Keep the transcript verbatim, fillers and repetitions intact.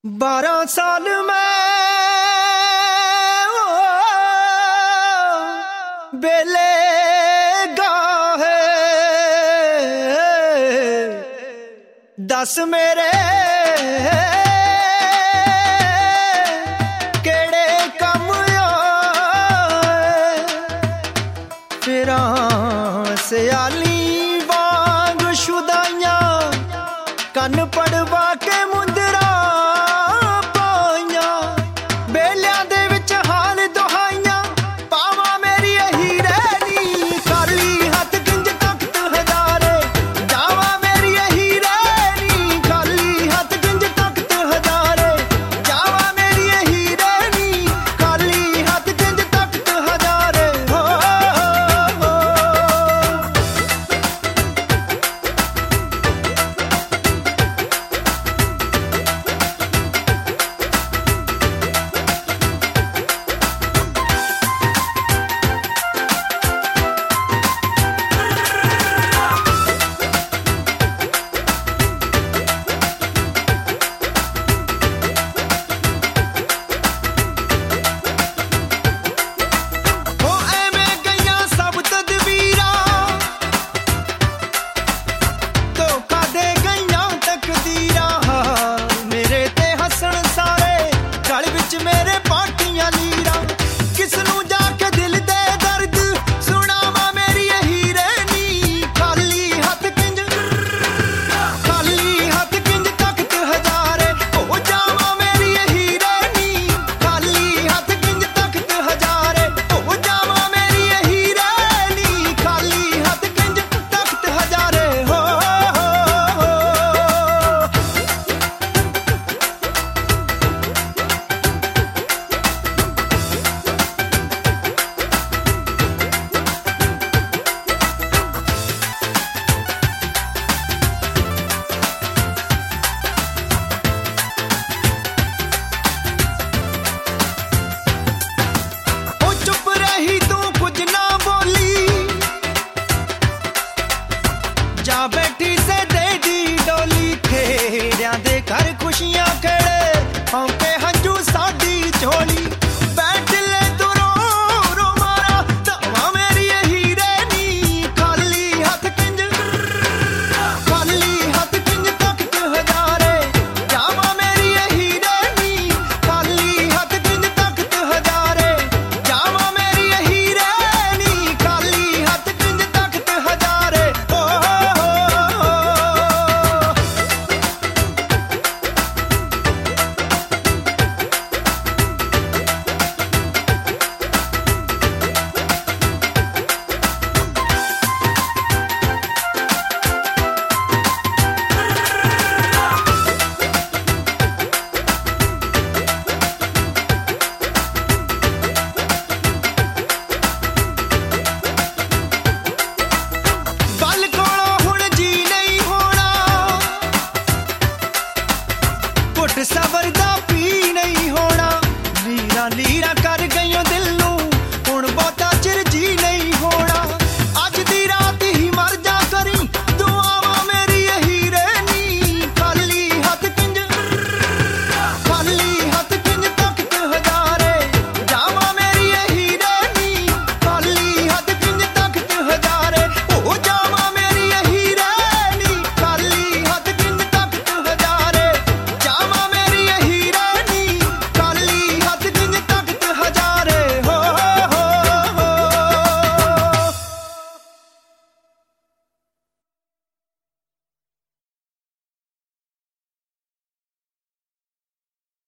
बारह साल में बेले गाहे दस मेरे केड़े कम आए फिर सियाली वांग शुदाइया कन पड़वा के मुंदरा पाइया बेलिया दे विच हाल दुहाइया पावा मेरी हीरे नी खाली हथ किंज तख्त हजारे जावा मेरी हीरे नी खाली हथ किंज तख्त हजारे जावा मेरी हीरे नी खाली हथ किंज तख्त हजारे हो, हो, हो। मेरे पाटियां लीरा किसनू जाके दिल दे दर्द सुनावा मेरी हीरे नी खाली हथ किंज खाली हथ किंज तख्त हजारे ओ जावा मेरी हीरे नी खाली हथ किंज तख्त हजारे ओ जावा मेरी हीरे नी खाली हथ किंज तख्त हजारे हो, हो, हो। जा बैठी से दे दी डोली खेड़िया दे घर खुशियां खेड़े औके हंजू साडी झोली बैठ ले तू रो रो मारा तवा मेरी हीरे नी खाली हथ किंज खाली हथ किंज तख्त हजारे जावा मेरी हीरे नी खाली हथ किंज तख्त हजारे जावा मेरी हीरे नी खाली हथ किंज तख्त हजारे ओ, सबर दा पी नहीं होना लीरा लीरा